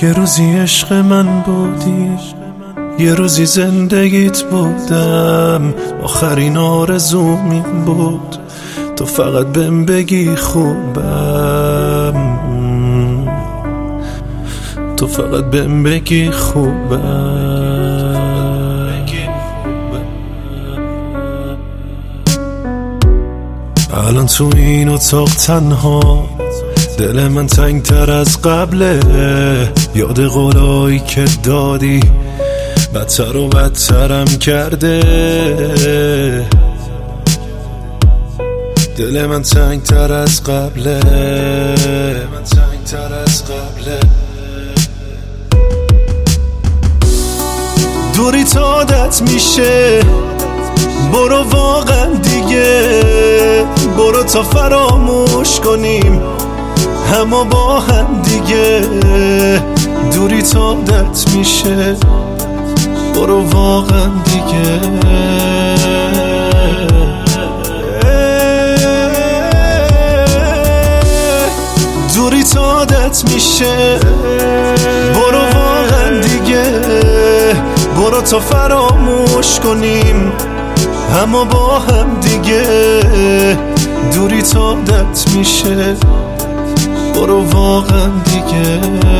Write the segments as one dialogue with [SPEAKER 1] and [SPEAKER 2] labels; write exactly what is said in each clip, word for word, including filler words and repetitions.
[SPEAKER 1] یه روزی عشق من بودی، یه روزی زندگیت بودم، آخرین آرزوم این بود تو فقط بهم بگی خوبم، تو فقط بهم بگی خوبم. الان تو این اتاق تنها، دل من تنگ تر از قبله، یاد قولایی که دادی بدتر و بدترم کرده. دل من تنگ تر از قبله، من تنگ تر از قبله. دوری تا عادت میشه، برو واقعا دیگه، برو تا فراموش کنیم همه با هم دیگه. دوری تا عادت میشه، برو واقعا دیگه. دوری تا عادت میشه، برو واقعا دیگه، برو تا فراموش کنیم همه با هم دیگه. دوری تا عادت میشه، برو واقعا دیگه.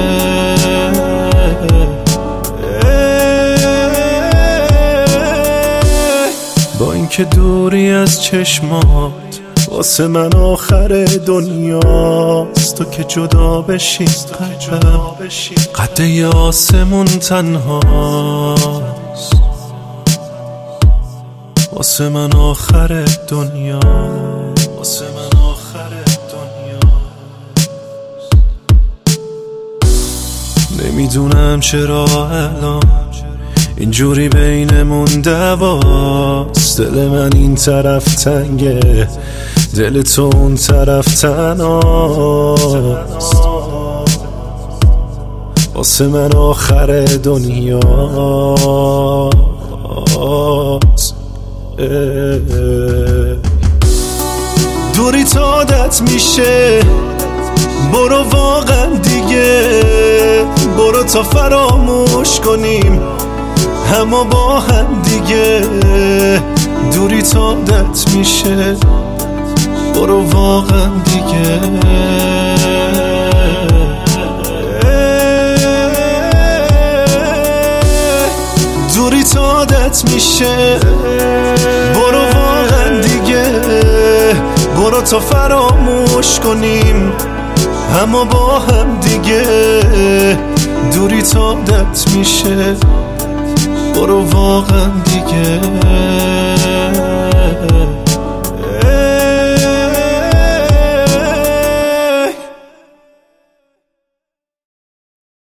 [SPEAKER 1] با اینکه دوری از چشمات واسه من آخر دنیاست، تو که جدا بشی قلبم قد یه آسمون تنهاست، واسه من آخر دنیا، واسه من آخر دنیا. نمیدونم چرا الان اینجوری بینمون دواست، دل من این طرف تنگه، دل تو اون طرف تنهاست، واسه من آخر دنیاست. دوری تا عادت میشه، برو واقعا دیگه، برو تا فراموش کنیم همه با هم دیگه. دوری تا عادت میشه، برو واقعا دیگه. دوری تا عادت میشه، برو واقعا دیگه، برو تا فراموش کنیم همه با هم دیگه. دوری تا عادت میشه، برو واقعا دیگه.